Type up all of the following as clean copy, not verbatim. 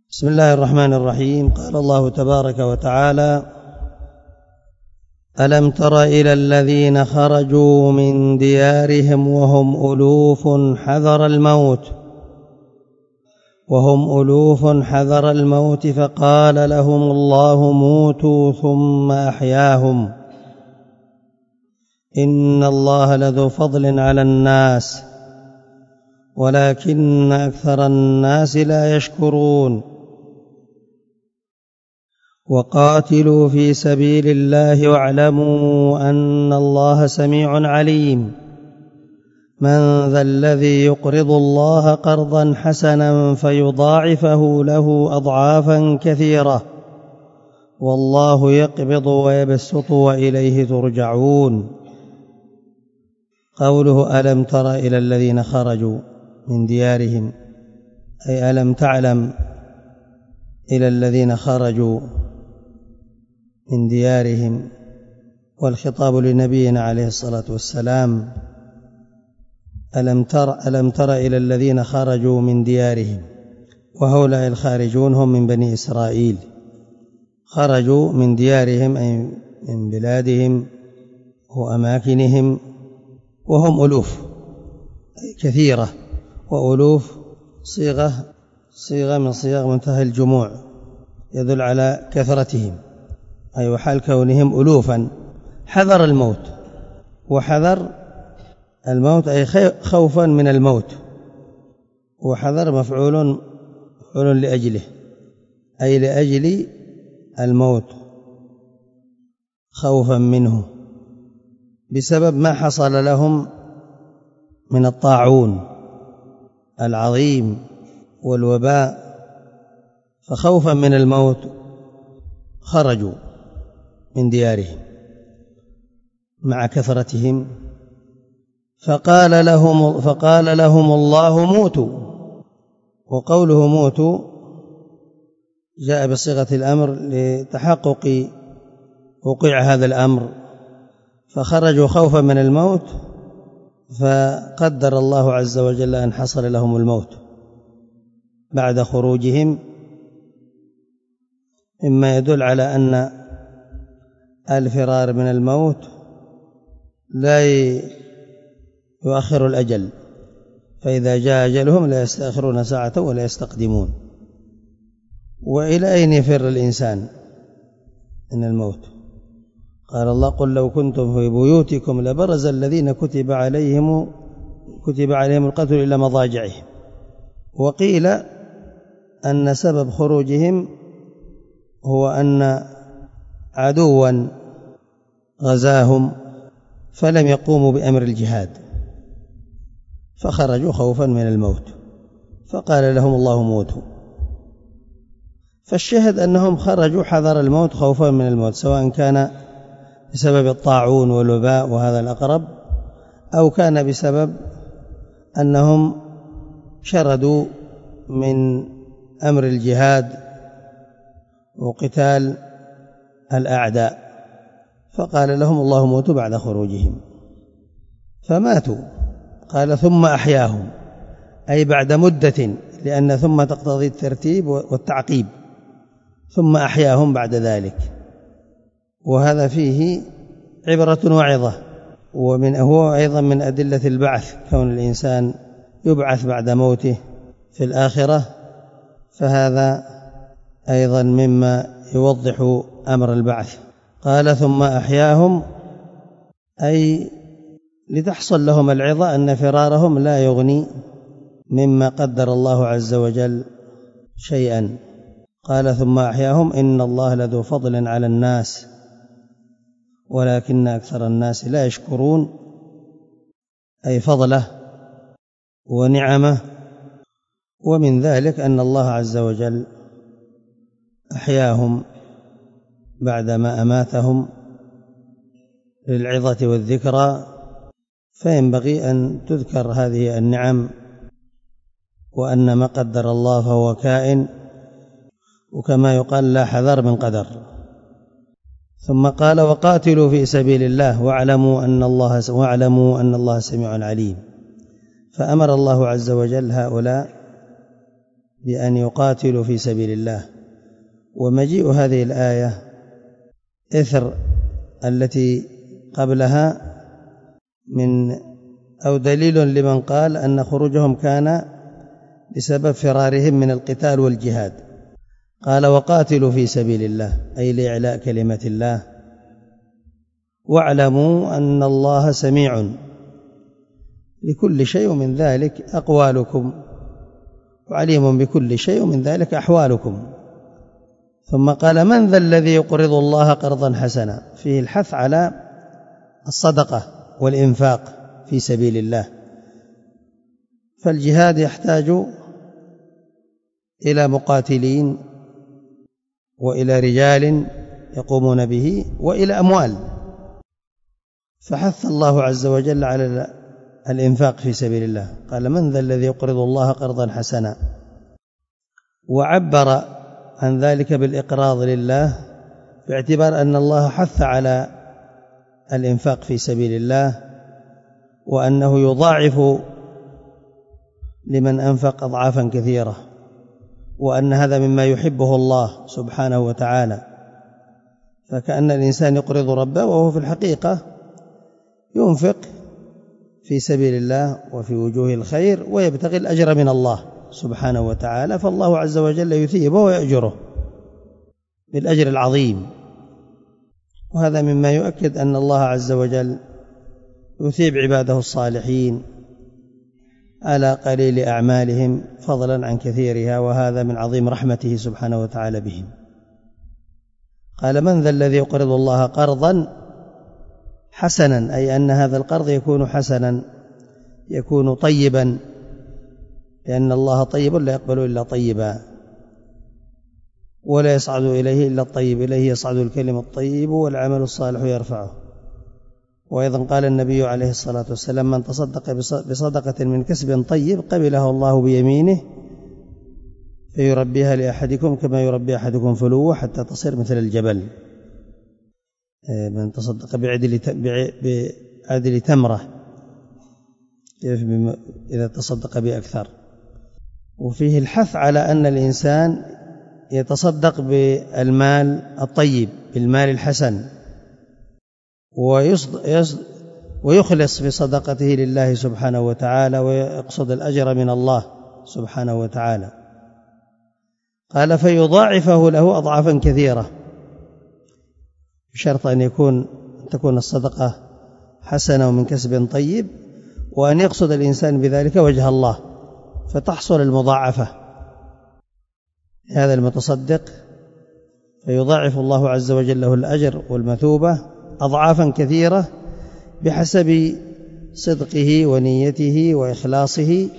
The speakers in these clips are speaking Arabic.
بسم الله الرحمن الرحيم. قال الله تبارك وتعالى: ألم تر إلى الذين خرجوا من ديارهم وهم ألوف حذر الموت فقال لهم الله موتوا ثم أحياهم إن الله لذو فضل على الناس ولكن أكثر الناس لا يشكرون. وقاتلوا في سبيل الله واعلموا أن الله سميع عليم. من ذا الذي يقرض الله قرضا حسنا فيضاعفه له أضعافا كثيرة والله يقبض ويبسط وإليه ترجعون. قوله ألم تر إلى الذين خرجوا من ديارهم، أي ألم تعلم إلى الذين خرجوا من ديارهم، والخطاب لنبينا عليه الصلاة والسلام: ألم تر إلى الذين خرجوا من ديارهم. وهؤلاء الخارجون هم من بني إسرائيل، خرجوا من ديارهم أي من بلادهم وأماكنهم، وهم ألوف أي كثيرة، وألوف صيغة من صيغ منتهى الجموع يدل على كثرتهم، أي وحال كونهم ألوفا. حذر الموت، وحذر الموت أي خوفا من الموت، وحذر مفعول لأجله أي لأجل الموت، خوفا منه بسبب ما حصل لهم من الطاعون العظيم والوباء، فخوفا من الموت خرجوا من ديارهم مع كثرتهم. فقال لهم الله موتوا. وقوله موتوا جاء بصيغة الأمر لتحقق وقوع هذا الأمر، فخرجوا خوفا من الموت، فقدر الله عز وجل أن حصل لهم الموت بعد خروجهم، مما يدل على أن الفرار من الموت لا يؤخر الأجل، فإذا جاء أجلهم لا يستأخرون ساعة ولا يستقدمون. وإلى أين يفر الإنسان من الموت؟ قال الله: قل لو كنتم في بيوتكم لبرز الذين كتب عليهم القتل إلى مضاجعهم. وقيل أن سبب خروجهم هو أن عدوا غزاهم فلم يقوموا بأمر الجهاد، فخرجوا خوفا من الموت، فقال لهم الله موتوا. فالشاهد أنهم خرجوا حذر الموت خوفا من الموت، سواء كان بسبب الطاعون والوباء وهذا الأقرب، أو كان بسبب أنهم شردوا من أمر الجهاد وقتال الأعداء، فقال لهم الله موتوا بعد خروجهم فماتوا. قال ثم أحياهم، أي بعد مدة، لأن ثم تقتضي الترتيب والتعقيب، ثم أحياهم بعد ذلك. وهذا فيه عبرة وعظة، هو أيضا من أدلة البعث، كون الإنسان يبعث بعد موته في الآخرة، فهذا أيضا مما يوضح أمر البعث. قال ثم أحياهم، أي لتحصل لهم العظة أن فرارهم لا يغني مما قدر الله عز وجل شيئا. قال ثم أحياهم إن الله لذو فضل على الناس ولكن أكثر الناس لا يشكرون، أي فضله ونعمه. ومن ذلك أن الله عز وجل أحياهم بعدما أماتهم للعظة والذكرى، فينبغي أن تذكر هذه النعم، وأن ما قدر الله فهو كائن، وكما يقال لا حذر من قدر. ثم قال وقاتلوا في سبيل الله واعلموا أن الله سميع عليم. فأمر الله عز وجل هؤلاء بأن يقاتلوا في سبيل الله. ومجيء هذه الآية إثر التي قبلها أو دليل لمن قال أن خروجهم كان بسبب فرارهم من القتال والجهاد. قال وقاتلوا في سبيل الله أي لإعلاء كلمة الله، واعلموا أن الله سميع لكل شيء من ذلك أقوالكم، وعليم بكل شيء من ذلك أحوالكم. ثم قال من ذا الذي يقرض الله قرضا حسنا، فيه الحث على الصدقة والإنفاق في سبيل الله. فالجهاد يحتاج إلى مقاتلين وإلى رجال يقومون به وإلى أموال، فحث الله عز وجل على الإنفاق في سبيل الله. قال من ذا الذي يقرض الله قرضا حسنا، وعبر عن ذلك بالإقراض لله باعتبار أن الله حث على الإنفاق في سبيل الله، وأنه يضاعف لمن أنفق أضعافا كثيرة، وأن هذا مما يحبه الله سبحانه وتعالى. فكأن الإنسان يقرض ربه وهو في الحقيقة ينفق في سبيل الله وفي وجوه الخير ويبتغي الأجر من الله سبحانه وتعالى، فالله عز وجل يثيبه ويأجره بالأجر العظيم. وهذا مما يؤكد أن الله عز وجل يثيب عباده الصالحين على قليل أعمالهم فضلا عن كثيرها، وهذا من عظيم رحمته سبحانه وتعالى بهم. قال من ذا الذي يقرض الله قرضا حسنا، أي أن هذا القرض يكون حسنا، يكون طيبا، لأن الله طيب لا يقبل إلا طيبا، ولا يصعد إليه إلا الطيب، إليه يصعد الكلم الطيب والعمل الصالح يرفعه. وأيضا قال النبي عليه الصلاة والسلام من تصدق بصدقة من كسب طيب قبلها الله بيمينه فيربيها لأحدكم كما يربي أحدكم فلوه حتى تصير مثل الجبل. من تصدق بعدل تمرة إذا تصدق بأكثر. وفيه الحث على أن الإنسان يتصدق بالمال الطيب، بالمال الحسن، ويخلص في صدقته لله سبحانه وتعالى، ويقصد الأجر من الله سبحانه وتعالى. قال فيضاعفه له أضعافا كثيرة، بشرط أن تكون الصدقة حسنة ومن كسب طيب، وأن يقصد الإنسان بذلك وجه الله، فتحصل المضاعفة هذا المتصدق، فيضاعف الله عز وجل له الأجر والمثوبة أضعافا كثيرة بحسب صدقه ونيته وإخلاصه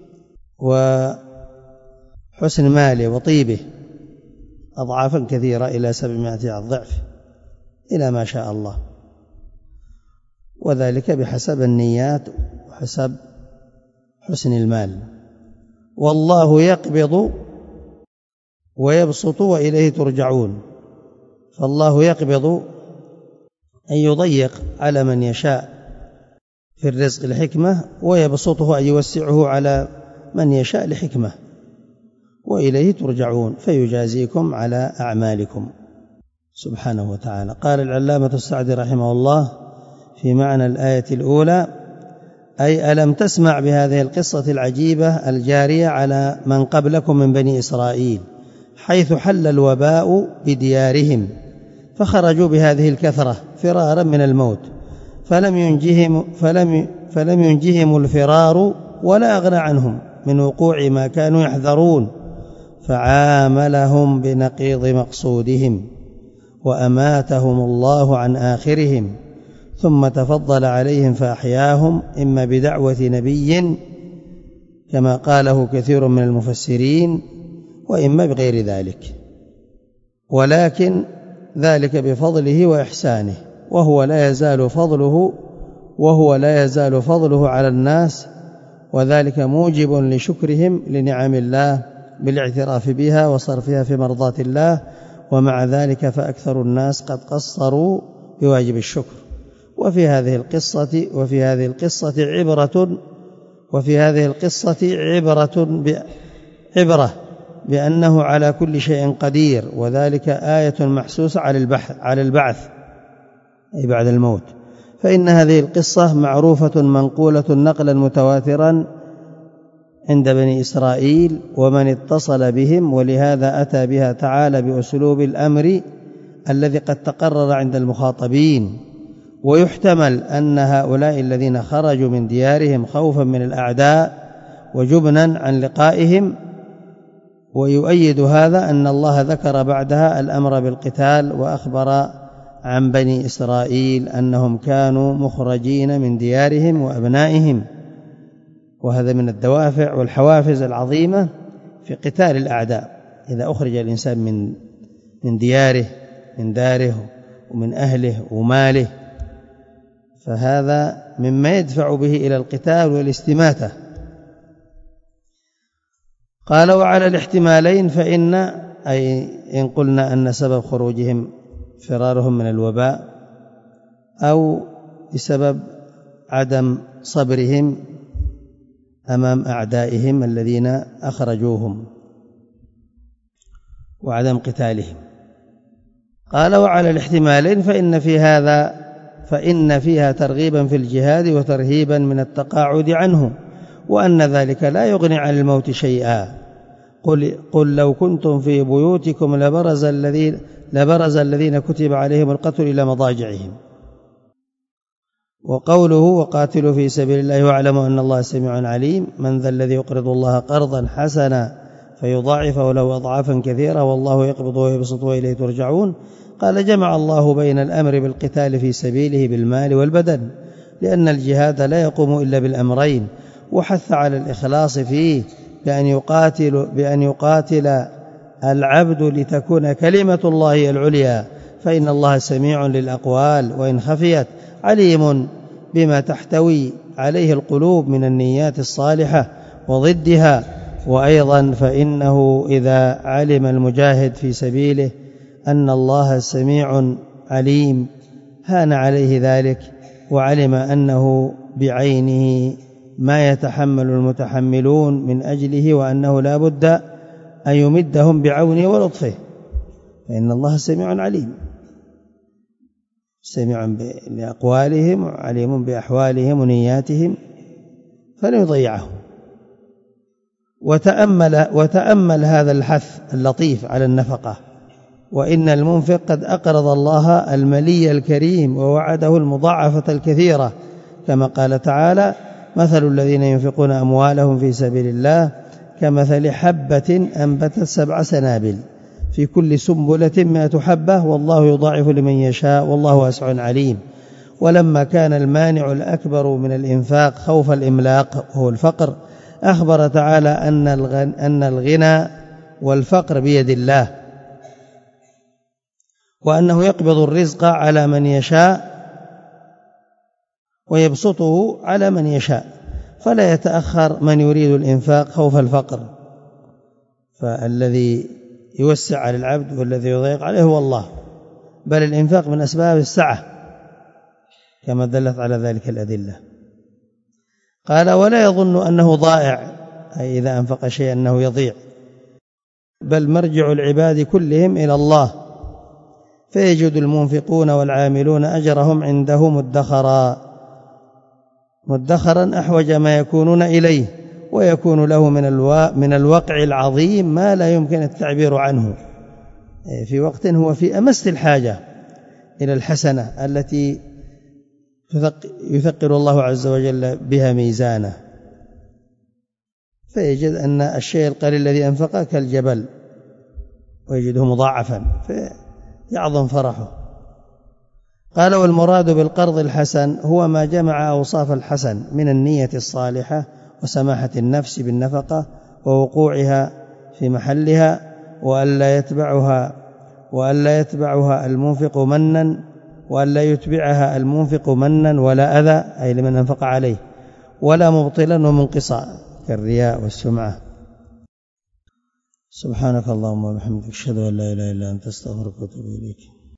وحسن ماله وطيبه، أضعافا كثيرة إلى 700 ضعف إلى ما شاء الله، وذلك بحسب النيات وحسب حسن المال. والله يقبض ويبسط وإليه ترجعون. فالله يقبض أن يضيق على من يشاء في الرزق لحكمة، ويبسطه أن يوسعه على من يشاء لحكمة، وإليه ترجعون فيجازيكم على أعمالكم سبحانه وتعالى. قال العلامة السعدي رحمه الله في معنى الآية الأولى: أي ألم تسمع بهذه القصة العجيبة الجارية على من قبلكم من بني إسرائيل، حيث حل الوباء بديارهم فخرجوا بهذه الكثرة فرارا من الموت، فلم ينجهم الفرار ولا أغنى عنهم من وقوع ما كانوا يحذرون، فعاملهم بنقيض مقصودهم وأماتهم الله عن آخرهم، ثم تفضل عليهم فأحياهم، إما بدعوة نبي كما قاله كثير من المفسرين، وإما بغير ذلك، ولكن ذلك بفضله وإحسانه، وهو لا يزال فضله على الناس، وذلك موجب لشكرهم لنعم الله بالاعتراف بها وصرفها في مرضاة الله. ومع ذلك فأكثر الناس قد قصروا بواجب الشكر. وفي هذه القصة عبرة بأنه على كل شيء قدير، وذلك آية محسوسة على البعث أي بعد الموت. فإن هذه القصة معروفة منقولة نقلا متواترا عند بني إسرائيل ومن اتصل بهم، ولهذا أتى بها تعالى بأسلوب الأمر الذي قد تقرر عند المخاطبين. ويحتمل أن هؤلاء الذين خرجوا من ديارهم خوفا من الأعداء وجبنا عن لقائهم، ويؤيد هذا أن الله ذكر بعدها الأمر بالقتال، وأخبر عن بني إسرائيل أنهم كانوا مخرجين من ديارهم وأبنائهم، وهذا من الدوافع والحوافز العظيمة في قتال الأعداء. إذا أخرج الإنسان من دياره، من داره ومن أهله وماله، فهذا مما يدفع به إلى القتال والاستماتة. قال وعلى الاحتمالين فإن، أي إن قلنا أن سبب خروجهم فرارهم من الوباء، أو بسبب عدم صبرهم أمام أعدائهم الذين أخرجوهم وعدم قتالهم. قال وعلى الاحتمالين فإن فيها ترغيبا في الجهاد وترهيبا من التقاعد عنه، وأن ذلك لا يغني عن الموت شيئا. قل لو كنتم في بيوتكم لبرز الذين كتب عليهم القتل إلى مضاجعهم. وقوله وقاتلوا في سبيل الله واعلموا أن الله سميع عليم، من ذا الذي يقرض الله قرضا حسنا فيضاعفه له أضعافا كثيرة والله يقبض ويبسط وإليه ترجعون. قال جمع الله بين الأمر بالقتال في سبيله بالمال والبدن، لأن الجهاد لا يقوم إلا بالأمرين، وحث على الإخلاص فيه بأن يقاتل العبد لتكون كلمة الله العليا، فإن الله سميع للأقوال وإن خفيت، عليم بما تحتوي عليه القلوب من النيات الصالحة وضدها. وأيضا فإنه إذا علم المجاهد في سبيله أن الله سميع عليم هان عليه ذلك، وعلم أنه بعينه ما يتحمل المتحملون من أجله، وأنه لا بد أن يمدهم بعونه ولطفه، فإن الله سميع عليم، سميع بأقوالهم وعليم بأحوالهم ونياتهم فلن يضيعهم. وتأمل هذا الحث اللطيف على النفقة، وإن المنفق قد أقرض الله الملي الكريم ووعده المضاعفة الكثيرة، كما قال تعالى مثل الذين ينفقون أموالهم في سبيل الله كمثل حبة أنبتت 7 سنابل في كل سنبلة 100 حبة والله يضاعف لمن يشاء والله واسع عليم. ولما كان المانع الأكبر من الإنفاق خوف الإملاق وهو الفقر، أخبر تعالى أن الغنى والفقر بيد الله، وأنه يقبض الرزق على من يشاء ويبسطه على من يشاء، فلا يتأخر من يريد الإنفاق خوف الفقر، فالذي يوسع على العبد والذي يضيق عليه هو الله، بل الإنفاق من أسباب السعة كما دلت على ذلك الأدلة. قال ولا يظن أنه ضائع، أي إذا أنفق شيئا أنه يضيع، بل مرجع العباد كلهم إلى الله، فيجد المنفقون والعاملون أجرهم عنده مدخرا أحوج ما يكونون إليه، ويكون له من الوقع العظيم ما لا يمكن التعبير عنه، في وقت هو في أمس الحاجة إلى الحسنة التي يثقل الله عز وجل بها ميزانه، فيجد أن الشيء القليل الذي أنفقه كالجبل ويجده مضاعفا فيعظم فرحه. قال والمراد بالقرض الحسن هو ما جمع أوصاف الحسن من النية الصالحة وسماحة النفس بالنفقة ووقوعها في محلها، وألا يتبعها المنفق منا، وألا يتبعها المنفق منا ولا أذى، أي لمن أنفق عليه، ولا مبطلا ومنقصا كالرياء والسمعة. سبحانك اللهم وبحمدك أشهد أن لا إله إلا أنت أستغفرك وأتوب إليك.